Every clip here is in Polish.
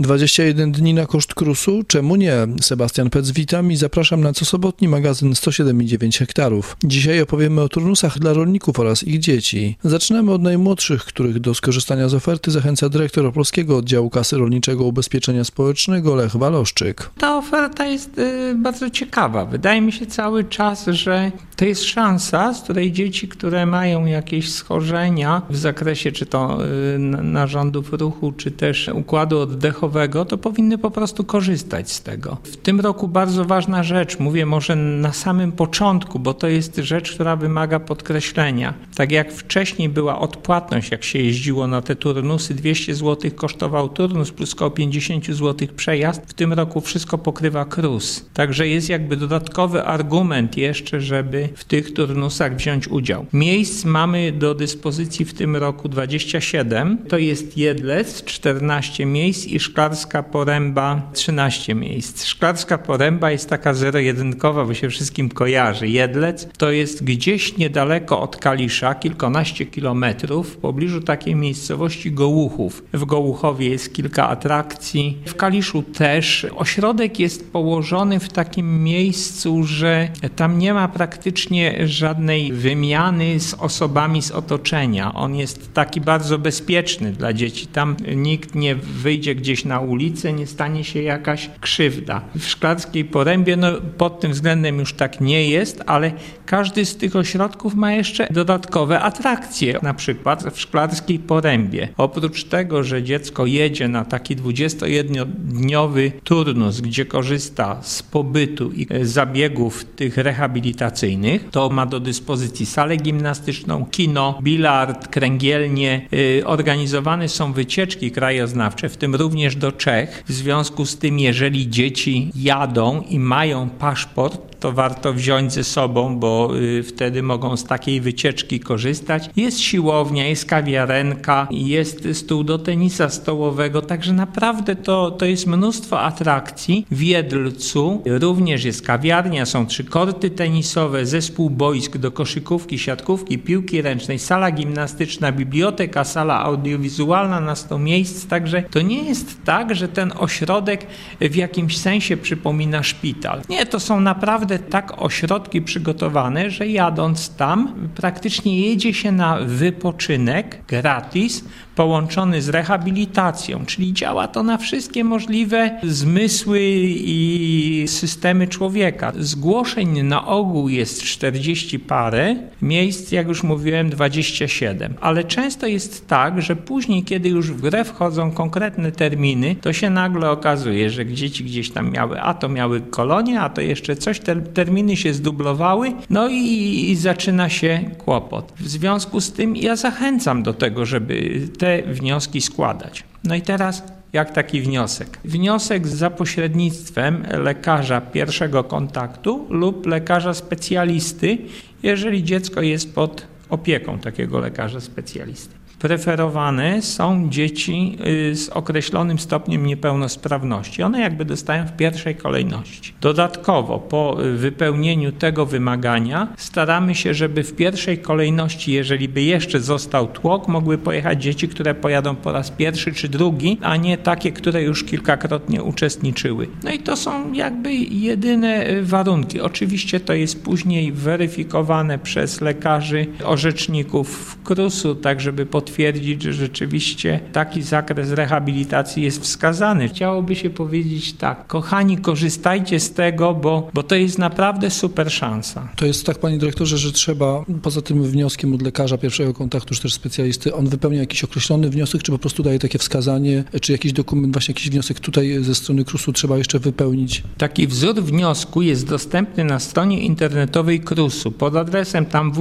21 dni na koszt KRUS-u? Czemu nie? Sebastian Pec, witam i zapraszam na cosobotni magazyn 107,9 hektarów. Dzisiaj opowiemy o turnusach dla rolników oraz ich dzieci. Zaczynamy od najmłodszych, których do skorzystania z oferty zachęca dyrektor Opolskiego Oddziału Kasy Rolniczego Ubezpieczenia Społecznego Lech Waloszczyk. Ta oferta jest bardzo ciekawa. Wydaje mi się cały czas, że to jest szansa, z której dzieci, które mają jakieś schorzenia w zakresie czy to narządów ruchu, czy też układu oddechowego, to powinny po prostu korzystać z tego. W tym roku bardzo ważna rzecz, mówię może na samym początku, bo to jest rzecz, która wymaga podkreślenia. Tak jak wcześniej była odpłatność, jak się jeździło na te turnusy, 200 zł kosztował turnus plus około 50 zł przejazd, w tym roku wszystko pokrywa KRUS. Także jest jakby dodatkowy argument jeszcze, żeby w tych turnusach wziąć udział. Miejsc mamy do dyspozycji w tym roku 27, to jest Jedlec 14 miejsc i Szklarska Poręba 13 miejsc. Szklarska Poręba jest taka zero-jedynkowa, bo się wszystkim kojarzy. Jedlec to jest gdzieś niedaleko od Kalisza, kilkanaście kilometrów, w pobliżu takiej miejscowości Gołuchów. W Gołuchowie jest kilka atrakcji, w Kaliszu też. Ośrodek jest położony w takim miejscu, że tam nie ma praktycznie żadnej wymiany z osobami z otoczenia. On jest taki bardzo bezpieczny dla dzieci. Tam nikt nie wyjdzie gdzieś na ulicę, nie stanie się jakaś krzywda. W Szklarskiej Porębie pod tym względem już tak nie jest, ale każdy z tych ośrodków ma jeszcze dodatkowe atrakcje. Na przykład w Szklarskiej Porębie. Oprócz tego, że dziecko jedzie na taki 21-dniowy turnus, gdzie korzysta z pobytu i zabiegów tych rehabilitacyjnych, to ma do dyspozycji salę gimnastyczną, kino, bilard, kręgielnię. Organizowane są wycieczki krajoznawcze, w tym również do Czech. W związku z tym, jeżeli dzieci jadą i mają paszport, to warto wziąć ze sobą, bo wtedy mogą z takiej wycieczki korzystać. Jest siłownia, jest kawiarenka, jest stół do tenisa stołowego, także naprawdę to jest mnóstwo atrakcji. W Jedlcu również jest kawiarnia, są 3 korty tenisowe, zespół boisk do koszykówki, siatkówki, piłki ręcznej, sala gimnastyczna, biblioteka, sala audiowizualna na 100 miejsc, także to nie jest tak, że ten ośrodek w jakimś sensie przypomina szpital. Nie, to są naprawdę tak ośrodki przygotowane, że jadąc tam praktycznie jedzie się na wypoczynek gratis, połączony z rehabilitacją, czyli działa to na wszystkie możliwe zmysły i systemy człowieka. Zgłoszeń na ogół jest 40 parę, miejsc, jak już mówiłem, 27. Ale często jest tak, że później, kiedy już w grę wchodzą konkretne terminy, to się nagle okazuje, że dzieci gdzieś tam miały kolonie, a to jeszcze coś, te terminy się zdublowały, no i zaczyna się kłopot. W związku z tym ja zachęcam do tego, żeby te wnioski składać. No i teraz jak taki wniosek? Wniosek za pośrednictwem lekarza pierwszego kontaktu lub lekarza specjalisty, jeżeli dziecko jest pod opieką takiego lekarza specjalisty. Preferowane są dzieci z określonym stopniem niepełnosprawności. One jakby dostają w pierwszej kolejności. Dodatkowo po wypełnieniu tego wymagania staramy się, żeby w pierwszej kolejności, jeżeli by jeszcze został tłok, mogły pojechać dzieci, które pojadą po raz pierwszy czy drugi, a nie takie, które już kilkakrotnie uczestniczyły. No i to są jakby jedyne warunki. Oczywiście to jest później weryfikowane przez lekarzy, orzeczników KRUS-u, tak żeby potwierdzić, że rzeczywiście taki zakres rehabilitacji jest wskazany. Chciałoby się powiedzieć tak, kochani, korzystajcie z tego, bo to jest naprawdę super szansa. To jest tak, panie dyrektorze, że trzeba, poza tym wnioskiem od lekarza pierwszego kontaktu, czy też specjalisty, on wypełnia jakiś określony wniosek, czy po prostu daje takie wskazanie, czy jakiś dokument, właśnie jakiś wniosek tutaj ze strony KRUS-u trzeba jeszcze wypełnić? Taki wzór wniosku jest dostępny na stronie internetowej KRUS-u pod adresem tam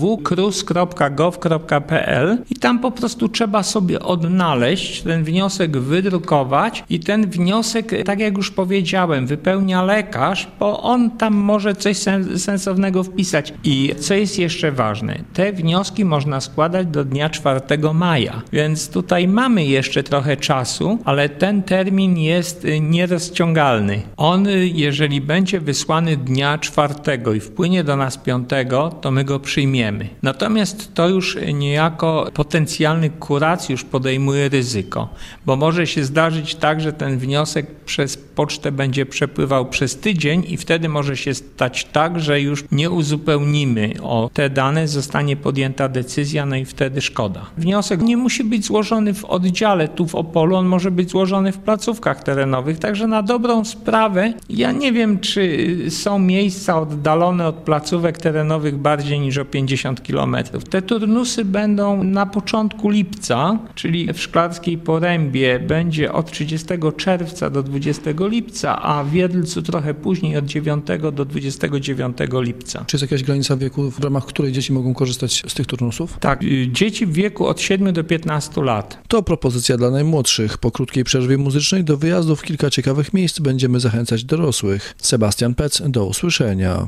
www.krus.gov.pl i tam po prostu trzeba sobie odnaleźć, ten wniosek wydrukować i ten wniosek, tak jak już powiedziałem, wypełnia lekarz, bo on tam może coś sensownego wpisać. I co jest jeszcze ważne, te wnioski można składać do dnia 4 maja, więc tutaj mamy jeszcze trochę czasu, ale ten termin jest nierozciągalny. On, jeżeli będzie wysłany dnia 4 i wpłynie do nas 5, to my go przyjmiemy. Natomiast to już niejako potencjalnie specjalny kuracjusz podejmuje ryzyko, bo może się zdarzyć tak, że ten wniosek przez pocztę będzie przepływał przez tydzień i wtedy może się stać tak, że już nie uzupełnimy o te dane, zostanie podjęta decyzja, no i wtedy szkoda. Wniosek nie musi być złożony w oddziale tu w Opolu, on może być złożony w placówkach terenowych, także na dobrą sprawę ja nie wiem, czy są miejsca oddalone od placówek terenowych bardziej niż o 50 km. Te turnusy będą na początku lipca, czyli w Szklarskiej Porębie będzie od 30 czerwca do 20 lipca, a w Wiedlcu trochę później od 9 do 29 lipca. Czy jest jakaś granica wieku, w ramach której dzieci mogą korzystać z tych turnusów? Tak, dzieci w wieku od 7 do 15 lat. To propozycja dla najmłodszych. Po krótkiej przerwie muzycznej do wyjazdu w kilka ciekawych miejsc będziemy zachęcać dorosłych. Sebastian Pec, do usłyszenia.